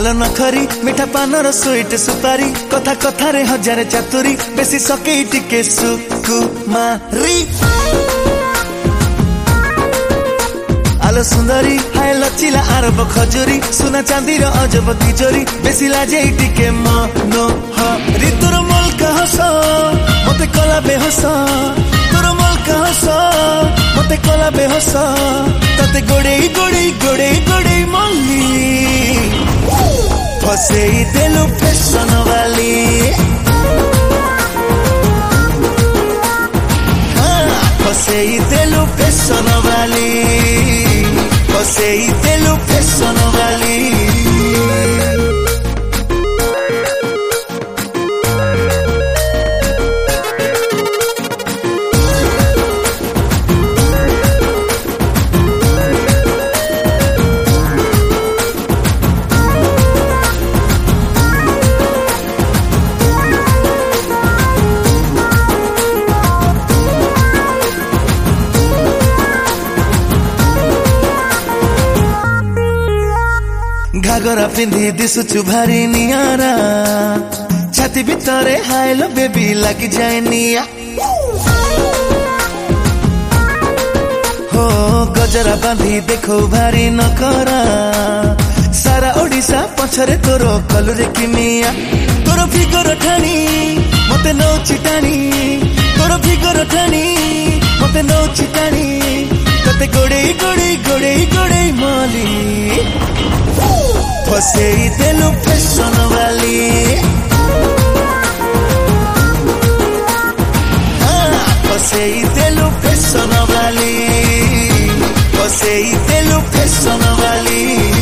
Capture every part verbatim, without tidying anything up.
लाल नखरी मिठा पानर स्वीट सुपारी कथा कथा रे हजार चातुरी बेसी सके टिके सुकुमारी आलो सुंदरी हाय लचिला आरब खजुरी सुना चांदी रो अजब तिजोरी बेसी लाजे टिके मनोहरी तोर मलका हस मते कला बेहस तोर मलका हस मते कला बेहस तते गोड़े गोड़े गोड़े गोड़े मल्ली फसेई देलु फैशन वाली फसेई देलु फैशन वाली फसेई देलु फैशन वाली घागरा पिंधी दिसुचु भारी नियारा छाती भितरे हाइलो बेबी लगी जाए निया हो गजरा बांधी देखो भारी नकरा सारा ओडिशा पछरे तोरो कलुरे किमिया तोरो फिगर ठानी मते नौ चिटानी तोरो फिगर ठानी मते नौ चिटानी तते गोड़े गोड़े गोड़े गोड़े माली फसेई देलु फैशन वाली फसेई देलु फैशन वाली फसेई देलु फैशन वाली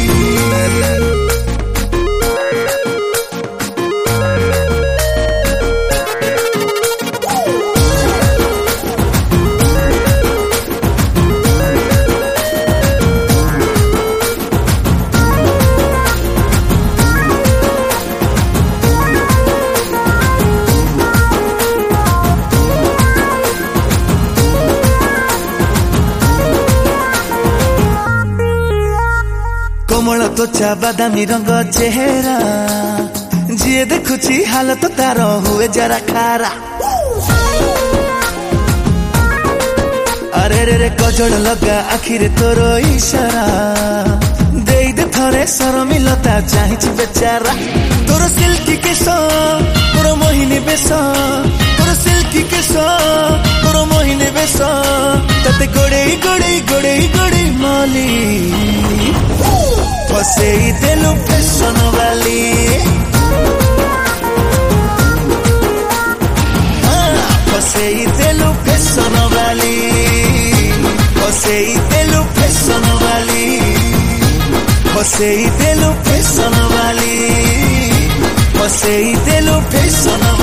कोमल त्वचा बादामी रंग चेहरा जी देखुची हालत तार हुए जरा खारा अरे रे रे कजल लगा आखिरे तोर इशारा दे दे थरे शरमिलता चाहिए बेचारा तोर सिल्की केस तोर मोहिनी बेस तोर सिल्की केस तोर मोहिनी बेस तते गोड़े गोड़े गोड़े गोड़े माली फसेई देलु फैशन वाली फसेई देलु फैशन वाली फसेई देलु फैशन वाली फसेई देलु फैशन वाली फसेई देलु फैशन